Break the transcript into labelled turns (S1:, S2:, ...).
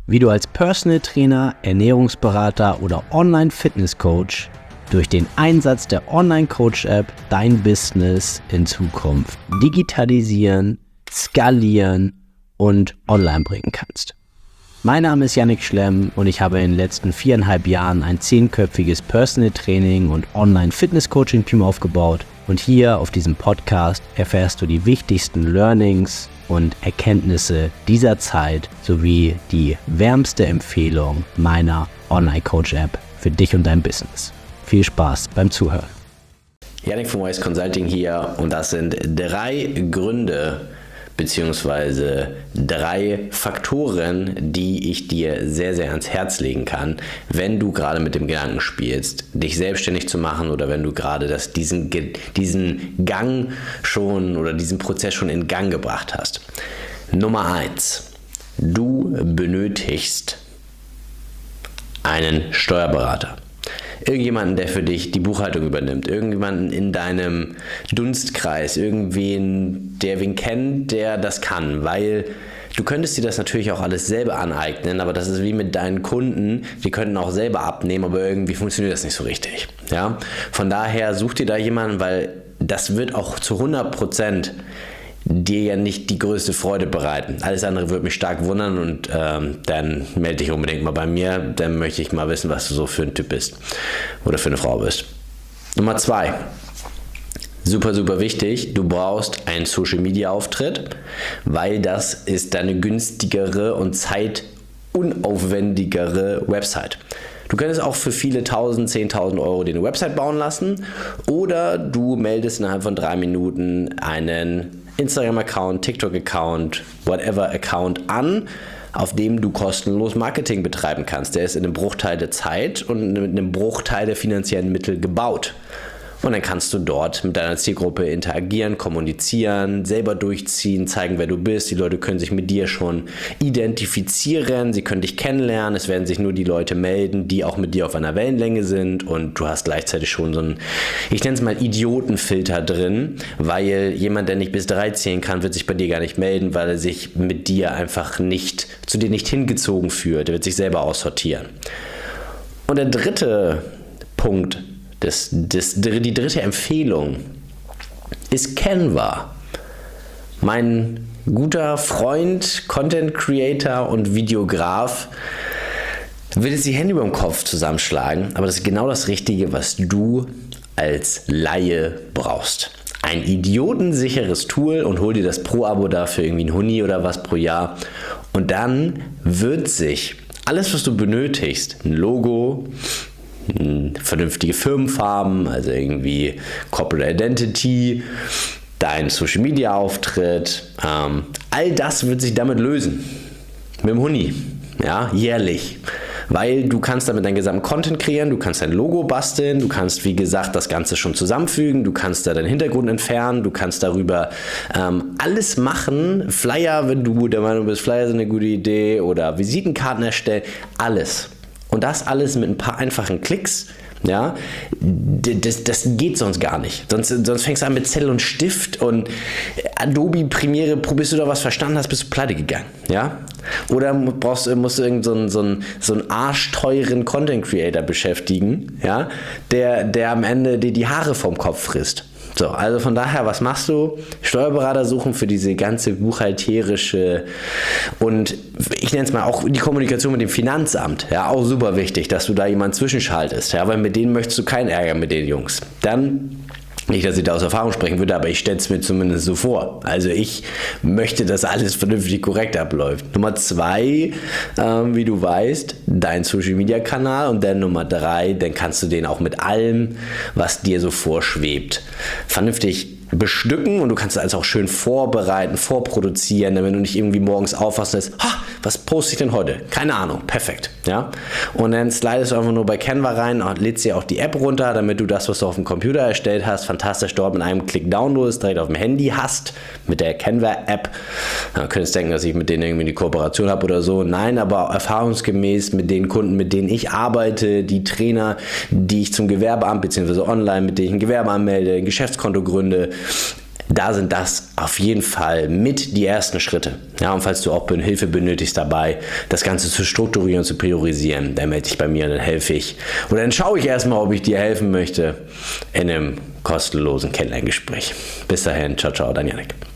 S1: wie du als Personal Trainer, Ernährungsberater oder Online-Fitness-Coach durch den Einsatz der Online-Coach-App dein Business in Zukunft digitalisieren, skalieren und online bringen kannst. Mein Name ist Yannick Schlemm und ich habe in den letzten 4,5 Jahren ein 10-köpfiges Personal Training und Online-Fitness-Coaching-Team aufgebaut. Und hier auf diesem Podcast erfährst du die wichtigsten Learnings und Erkenntnisse dieser Zeit sowie die wärmste Empfehlung meiner Online-Coach-App für dich und dein Business. Viel Spaß beim Zuhören.
S2: Yannick von Wise Consulting hier und das sind 3 Gründe bzw. 3 Faktoren, die ich dir sehr, sehr ans Herz legen kann, wenn du gerade mit dem Gedanken spielst, dich selbstständig zu machen oder wenn du gerade diesen Gang schon oder diesen Prozess schon in Gang gebracht hast. Nummer 1. Du benötigst einen Steuerberater. Irgendjemanden, der für dich die Buchhaltung übernimmt, irgendjemanden in deinem Dunstkreis, irgendwen, der wen kennt, der das kann, weil du könntest dir das natürlich auch alles selber aneignen, aber das ist wie mit deinen Kunden, die könnten auch selber abnehmen, aber irgendwie funktioniert das nicht so richtig. Ja? Von daher such dir da jemanden, weil das wird auch zu 100% dir ja nicht die größte Freude bereiten. Alles andere würde mich stark wundern und dann melde dich unbedingt mal bei mir, dann möchte ich mal wissen, was du so für ein Typ bist oder für eine Frau bist. Nummer 2, super, super wichtig, du brauchst einen Social-Media-Auftritt, weil das ist deine günstigere und zeitunaufwendigere Website. Du könntest auch für viele 10.000 Euro dir eine Website bauen lassen oder du meldest innerhalb von 3 Minuten einen Instagram-Account, TikTok-Account, whatever-Account an, auf dem du kostenlos Marketing betreiben kannst. Der ist in einem Bruchteil der Zeit und mit einem Bruchteil der finanziellen Mittel gebaut. Und dann kannst du dort mit deiner Zielgruppe interagieren, kommunizieren, selber durchziehen, zeigen, wer du bist. Die Leute können sich mit dir schon identifizieren, sie können dich kennenlernen. Es werden sich nur die Leute melden, die auch mit dir auf einer Wellenlänge sind. Und du hast gleichzeitig schon so einen, ich nenne es mal Idiotenfilter drin, weil jemand, der nicht bis 3 zählen kann, wird sich bei dir gar nicht melden, weil er sich mit dir einfach zu dir nicht hingezogen fühlt. Er wird sich selber aussortieren. Und der dritte Punkt, die dritte Empfehlung ist Canva. Mein guter Freund, Content Creator und Videograf will jetzt die Hände über dem Kopf zusammenschlagen, aber das ist genau das Richtige, was du als Laie brauchst. Ein idiotensicheres Tool und hol dir das Pro-Abo dafür irgendwie ein Huni oder was pro Jahr und dann wird sich alles, was du benötigst, ein Logo, vernünftige Firmenfarben, also irgendwie Corporate Identity, dein Social Media Auftritt, all das wird sich damit lösen. Mit dem Huni, ja, jährlich. Weil du kannst damit deinen gesamten Content kreieren, du kannst dein Logo basteln, du kannst, wie gesagt, das Ganze schon zusammenfügen, du kannst da deinen Hintergrund entfernen, du kannst darüber alles machen. Flyer, wenn du der Meinung bist, Flyer sind eine gute Idee oder Visitenkarten erstellen, alles. Und das alles mit ein paar einfachen Klicks, ja, das geht sonst gar nicht. Sonst fängst du an mit Zettel und Stift und Adobe Premiere, bis du da was verstanden hast, bist du pleite gegangen, ja. Oder musst du irgend so einen arschteuren Content Creator beschäftigen, ja, der am Ende dir die Haare vom Kopf frisst. So, also von daher, was machst du? Steuerberater suchen für diese ganze buchhalterische und ich nenne es mal auch die Kommunikation mit dem Finanzamt. Ja, auch super wichtig, dass du da jemanden zwischenschaltest. Ja, weil mit denen möchtest du keinen Ärger mit den Jungs. Dann, nicht, dass ich da aus Erfahrung sprechen würde, aber ich stelle es mir zumindest so vor. Also ich möchte, dass alles vernünftig korrekt abläuft. Nummer 2, wie du weißt, dein Social-Media-Kanal und dann Nummer 3, dann kannst du den auch mit allem, was dir so vorschwebt, vernünftig bestücken und du kannst alles auch schön vorbereiten, vorproduzieren, damit du nicht irgendwie morgens aufwachst und sagst, was poste ich denn heute? Keine Ahnung, perfekt. Ja? Und dann slidest du einfach nur bei Canva rein und lädst dir auch die App runter, damit du das, was du auf dem Computer erstellt hast, fantastisch dort mit einem Klick downloadest, direkt auf dem Handy hast, mit der Canva-App. Du könntest denken, dass ich mit denen irgendwie eine Kooperation habe oder so. Nein, aber erfahrungsgemäß mit den Kunden, mit denen ich arbeite, die Trainer, die ich zum Gewerbeamt bzw. online, mit denen ich ein Gewerbe anmelde, ein Geschäftskonto gründe, da sind das auf jeden Fall mit die ersten Schritte. Ja, und falls du auch Hilfe benötigst dabei, das Ganze zu strukturieren, zu priorisieren, dann melde dich bei mir und dann helfe ich. Oder dann schaue ich erstmal, ob ich dir helfen möchte in einem kostenlosen Kennenlerngespräch. Bis dahin, ciao, ciao, dein Janik.